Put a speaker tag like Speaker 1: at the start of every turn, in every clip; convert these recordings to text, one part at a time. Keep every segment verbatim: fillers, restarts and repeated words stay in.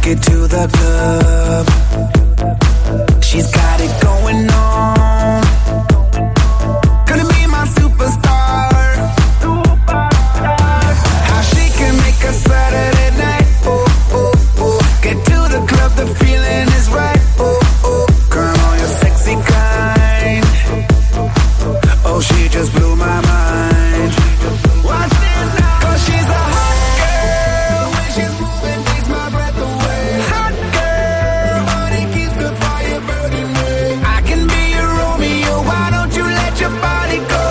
Speaker 1: take it to the club. She's got it going on. Gonna be my superstar. How she can make a Saturday night. Oh, oh, oh. Get to the club, the feeling is right. Oh, oh. Girl, on your sexy kind. Oh, she just blew my mind. Watch this now. Cause she's a hot girl. When she's moving, takes my breath away. Hot girl. Body keeps the fire burning way. I can be your Romeo. Why don't you let your body go?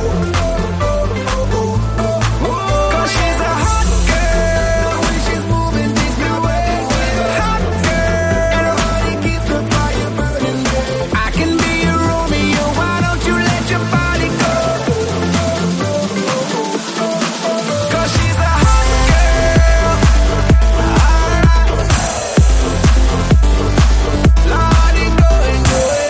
Speaker 1: Cause she's a hot girl. When she's moving, takes my breath away. Hot girl. Body keeps the fire burning way. I can be your Romeo. Why don't you let your body go? Cause she's a hot girl. Alright. Lordy, go and do it.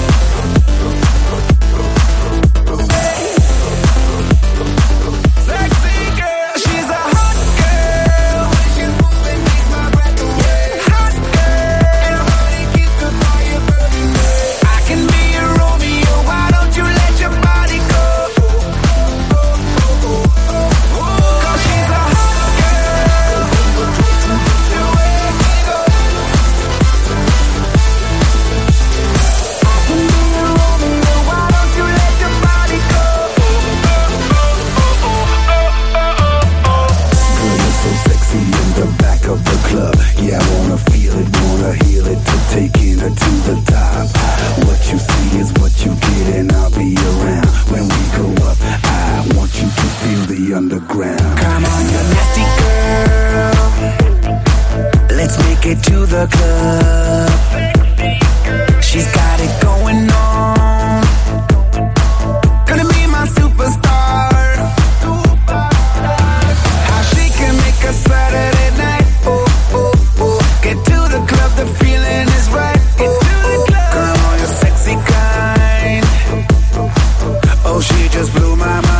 Speaker 1: Sexy girl. She's a hot girl. When she's moving, makes my breath away. Hot girl. Body keeps the fire burning way. I can be your Romeo. Why don't you let your body go? Cause she's a hot girl. The way we go. I can be your Romeo. Why don't you let your body go?
Speaker 2: Girl, you're so sexy in the back of the club. Yeah, I wanna feel it, wanna heal it, to taking her to the top. What you see is what you get, and I'll be around when we go up. I want you to feel the underground.
Speaker 1: Come on, you nasty girl. Let's make it to the club. She's got it going on. Gonna be my superstar. How she can make a Saturday night. Oh, oh, oh. Get to the club, the feeling is right. Oh, oh. Girl, on your sexy kind. Oh, she just blew my mind.